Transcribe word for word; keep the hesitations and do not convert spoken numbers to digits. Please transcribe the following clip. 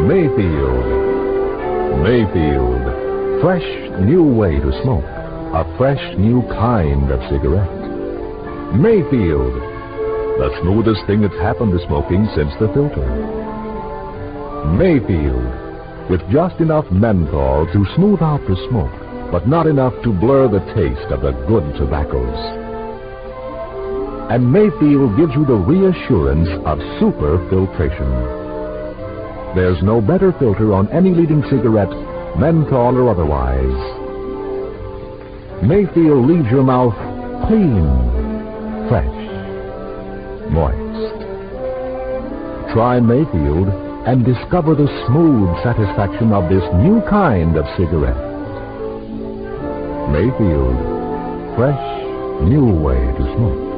Mayfield. Mayfield. Fresh new way to smoke. A fresh new kind of cigarette. Mayfield. The smoothest thing that's happened to smoking since the filter. Mayfield. With just enough menthol to smooth out the smoke, but not enough to blur the taste of the good tobaccos. And Mayfield gives you the reassurance of super filtration. There's no better filter on any leading cigarette, menthol or otherwise. Mayfield leaves your mouth clean, fresh, moist. Try Mayfield and discover the smooth satisfaction of this new kind of cigarette. Mayfield, fresh, new way to smoke.